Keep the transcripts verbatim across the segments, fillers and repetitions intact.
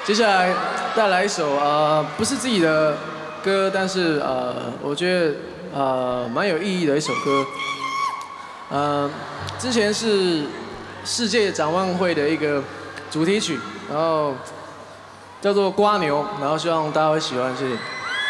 接下来带来一首呃不是自己的歌，但是呃我觉得呃蛮有意义的一首歌。呃，之前是世界展望会的一个主题曲，然后叫做《瓜牛》，然后希望大家会喜欢，谢谢。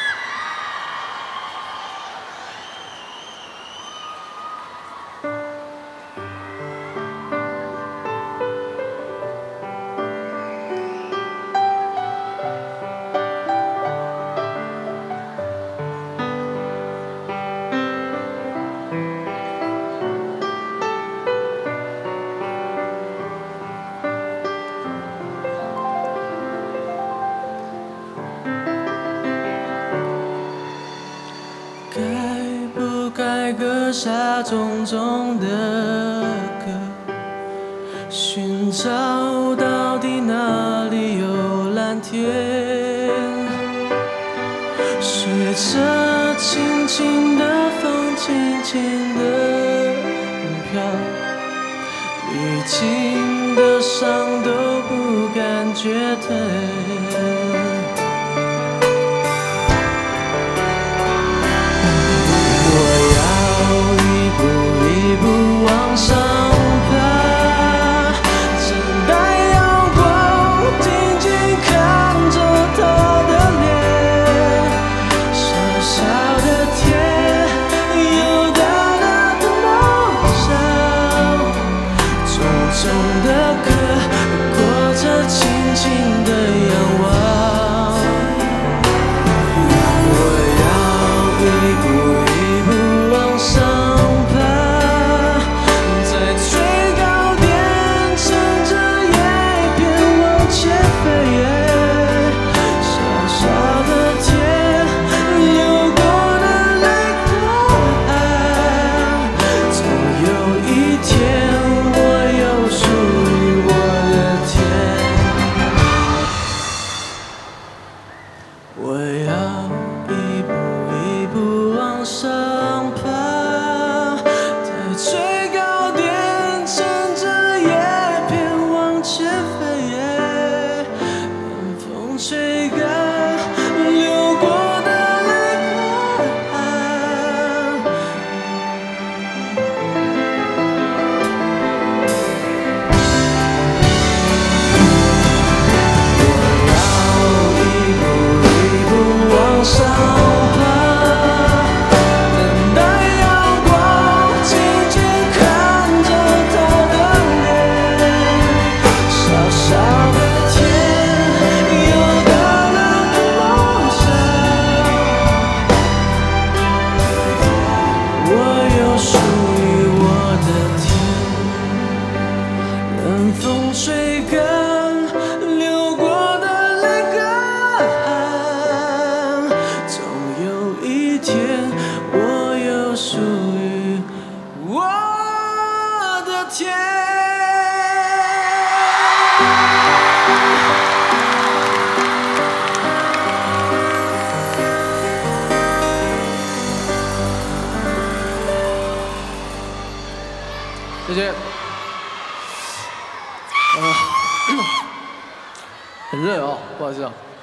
该不该割下重重的歌，寻找到底哪里有蓝天？随着轻轻的风，轻轻的飘，历经的伤都不感觉疼。 往上爬，等待阳光，静静看着他的脸。小小的天，有大大的梦想，重重的壳，裹着轻轻的仰望。我要一步一步往上。 我要一步一步往上爬，在最高点乘着叶片往前飞，等风吹干流过的泪光。我要一步。 往上爬，等待阳光，静静看着他的脸。小小的天，有大大的梦想。我有属于我的天，任风吹干流过的。 一天，我有属于我的天。谢谢。呃，很热哦，不好意思啊。